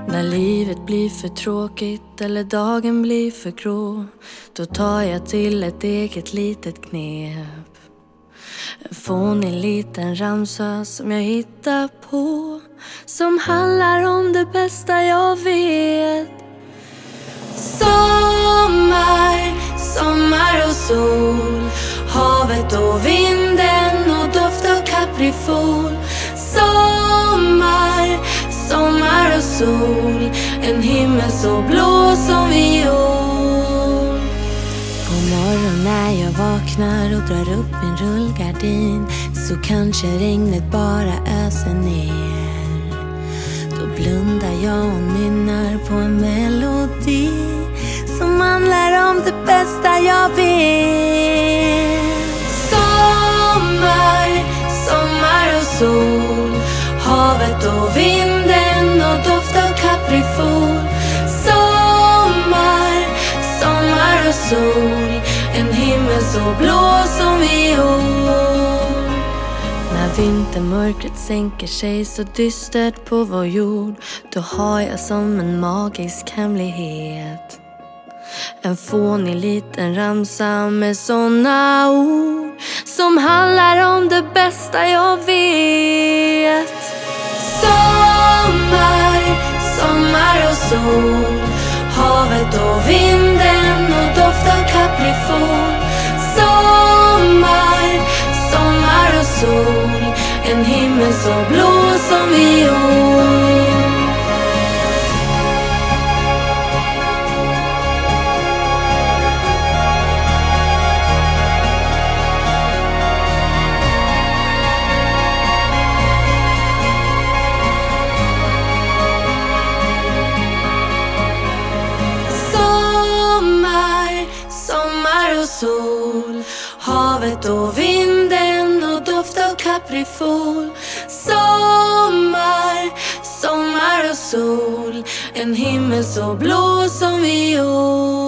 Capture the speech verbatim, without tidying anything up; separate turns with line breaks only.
När livet blir för tråkigt eller dagen blir för grå, då tar jag till ett eget litet knep. En fånig liten ramsa som jag hittar på, som handlar om det bästa jag vet. Sommar, sommar och sol, havet och vinden och doft av kaprifol. Sommar, sommar och sol, en himmel så blå som viol. På morgonen när jag vaknar och drar upp min rullgardin, så kanske regnet bara öser ner. Då blundar jag och nynnar på en melodi som handlar om det bästa jag vet. Sommar, sommar och sol, havet och vinden och doft av kaprifol. Sommar, sommar och sol, en himmel så blå som viol. När vintermörkret sänker sig så dystert på vår jord, då har jag som en magisk hemlighet en fånig liten ramsa med såna ord som handlar om det bästa jag vet. Sommar, sommar och sol, havet och vinden och doft av kaprifol. Sommar, sommar och sol, en himmel så blå som viol. Sol, havet och vinden och doft av kaprifol. Sommar, sommar och sol, en himmel så blå som viol.